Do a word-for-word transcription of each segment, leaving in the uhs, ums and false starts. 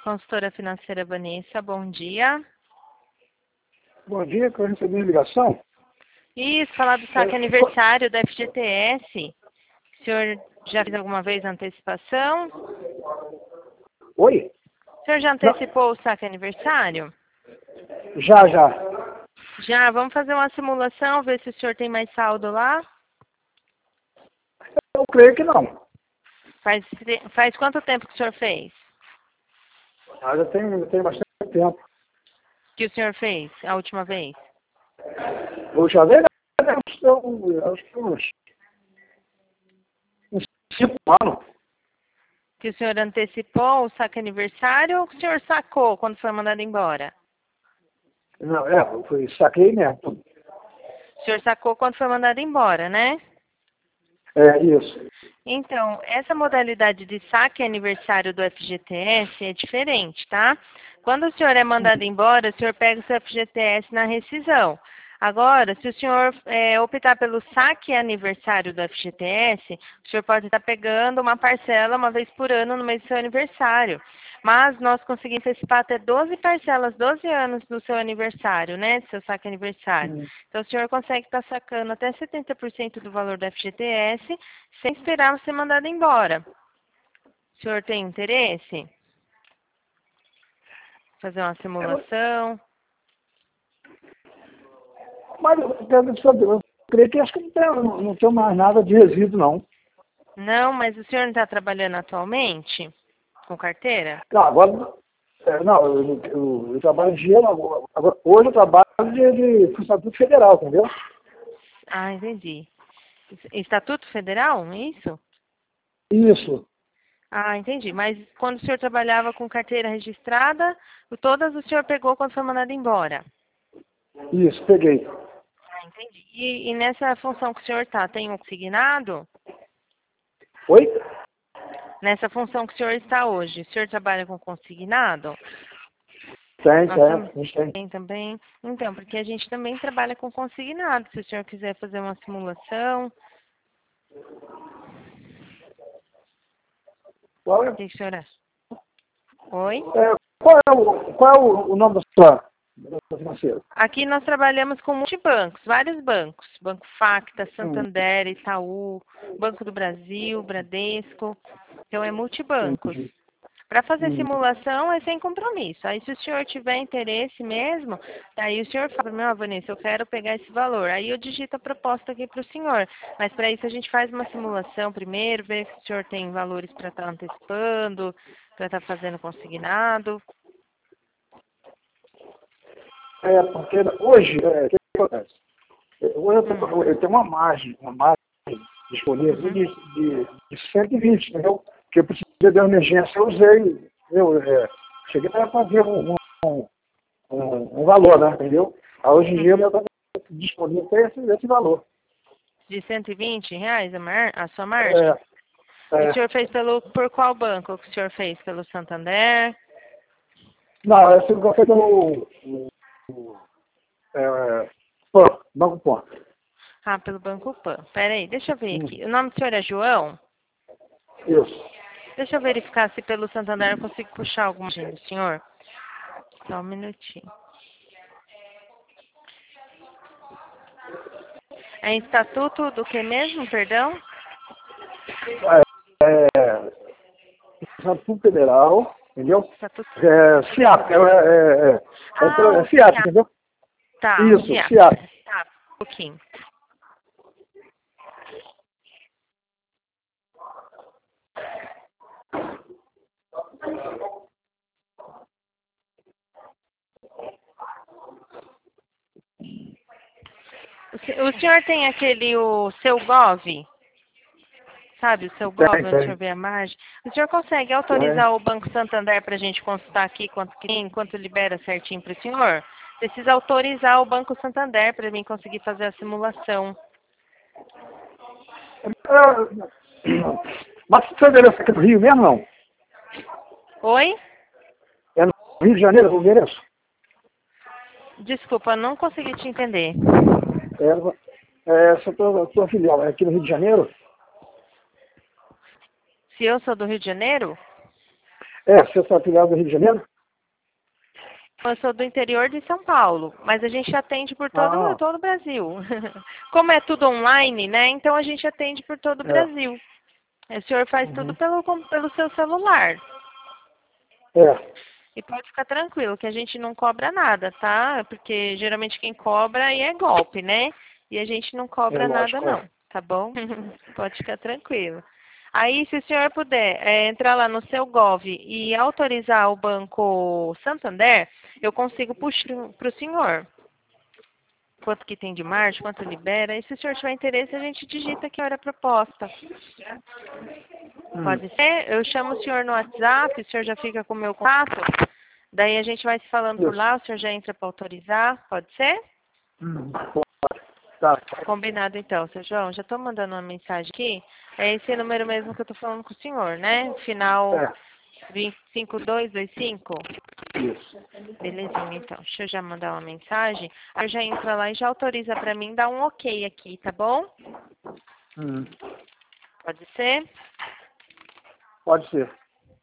Consultora financeira Vanessa, bom dia. Bom dia, que eu recebi uma ligação. Isso, falar do saque aniversário da F G T S. O senhor já fez alguma vez a antecipação? Oi? O senhor já antecipou o saque aniversário? Já, já. Já, vamos fazer uma simulação, ver se o senhor tem mais saldo lá? Eu creio que não. Faz, faz quanto tempo que o senhor fez? Ah, já tem, já tem bastante tempo. Que o senhor fez a última vez? Puxa, vez, acho que uns, uns cinco anos. Que o senhor antecipou o saque aniversário ou que o senhor sacou quando foi mandado embora? Não, é, eu fui, saquei mesmo. O senhor sacou quando foi mandado embora, né? É, isso. Então, essa modalidade de saque aniversário do F G T S é diferente, tá? Quando o senhor é mandado embora, o senhor pega o seu F G T S na rescisão. Agora, se o senhor é, optar pelo saque aniversário do F G T S, o senhor pode estar pegando uma parcela uma vez por ano no mês do seu aniversário. Mas nós conseguimos antecipar até doze parcelas, doze anos do seu aniversário, né? Do seu saque aniversário. Hum. Então, o senhor consegue estar sacando até setenta por cento do valor do F G T S sem esperar ser mandado embora. O senhor tem interesse? Fazer uma simulação? Mas eu, eu, eu creio que acho que não tem, não, não tem mais nada de resíduo, não. Não, mas o senhor não está trabalhando atualmente com carteira? Não, agora, é, não, eu, eu, eu trabalho de dinheiro, agora, hoje eu trabalho de, de Estatuto Federal, entendeu? Ah, entendi. Estatuto Federal, é isso? Isso. Ah, entendi. Mas quando o senhor trabalhava com carteira registrada, todas o senhor pegou quando foi mandado embora? Isso, peguei. Ah, entendi. E, e nessa função que o senhor está, tem um consignado? Oi? Nessa função que o senhor está hoje, o senhor trabalha com consignado? Tem, Nós tem, a também gente tem. tem também. Então, porque a gente também trabalha com consignado. Se o senhor quiser fazer uma simulação, Qual é, o que o senhor acha? Oi? é, qual é, o, qual é o, o nome da sua, da sua financeira? Aqui nós trabalhamos com multibancos, vários bancos. Banco Facta, Hum, Santander, Itaú, Banco do Brasil, Bradesco. Então é multibancos. entendi. Para fazer Hum. simulação é sem compromisso. Aí se o senhor tiver interesse mesmo, aí o senhor fala, meu, Vanessa, eu quero pegar esse valor. Aí eu digito a proposta aqui para o senhor. Mas para isso a gente faz uma simulação primeiro, ver se o senhor tem valores para estar antecipando, para estar fazendo consignado. É, porque hoje, é, o que acontece? Hoje eu, tô, Hum. eu tenho uma margem, uma margem disponível Uhum. de, de, de cento e vinte, entendeu? Que eu precisei de uma emergência, eu usei, eu é, cheguei para fazer um, um, um, um valor, né, entendeu? Aí, hoje em dia eu Uhum. estou disponível para esse, esse valor. De cento e vinte reais a, mar... a sua margem? É, E o é, senhor fez pelo por qual banco que o senhor fez? Pelo Santander? não, esse eu foi pelo o, é, Pan, Banco Pan. Ah, pelo Banco Pan. Pera aí, deixa eu ver Hum, aqui. O nome do senhor é João? isso. Deixa eu verificar se pelo Santander eu consigo puxar alguma agenda do senhor. Só um minutinho. É Estatuto do que mesmo, perdão? É, é, Estatuto Federal, entendeu? Estatuto. É, FIAP, é, é, é, Ah, é, o é FIAP, FIAP. entendeu? Tá, o Isso, FIAP. FIAP. Tá, um pouquinho. O se- o senhor tem aquele, o seu Gov? Sabe, o seu Gov, Tem, onde o senhor tem. vê a margem? O senhor consegue tem. autorizar o Banco Santander para a gente consultar aqui quanto que tem, quanto libera certinho para o senhor? Precisa autorizar o Banco Santander para mim conseguir fazer a simulação. É, mas você endereço aqui no Rio mesmo, não? Oi? É no Rio de Janeiro o endereço? Desculpa, não consegui te entender. É, é, essa tua, tua filial é aqui no Rio de Janeiro? Se eu sou do Rio de Janeiro? É, você está afiliado do Rio de Janeiro? Eu sou do interior de São Paulo, mas a gente atende por todo, Ah, todo o Brasil. Como é tudo online, né? Então a gente atende por todo o é. Brasil. O senhor faz tudo Uhum. pelo, com- pelo seu celular. É, E pode ficar tranquilo, que a gente não cobra nada, tá? Porque geralmente quem cobra aí é golpe, né? E a gente não é cobra nada lógico, é. não, tá bom? Pode ficar tranquilo. Aí, se o senhor puder é, entrar lá no seu Gov e autorizar o Banco Santander, eu consigo puxar para o senhor. Quanto que tem de margem, quanto libera. E se o senhor tiver interesse, a gente digita que hora a proposta. Hum. Pode ser? Eu chamo o senhor no WhatsApp, o senhor já fica com o meu contato. Daí a gente vai se falando por Isso. lá, o senhor já entra para autorizar. Pode ser? Hum. Tá. Combinado então, seu João. Já estou mandando uma mensagem aqui. É esse número mesmo que eu estou falando com o senhor, né? Final É, cinco dois dois cinco. isso. Belezinha, então. Deixa eu já mandar uma mensagem. Aí eu já entra lá e já autoriza para mim, dá um ok aqui, tá bom? Hum. Pode ser? Pode ser.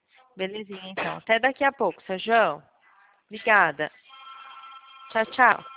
Belezinha, então. Até daqui a pouco, seu João. Obrigada. Tchau, tchau.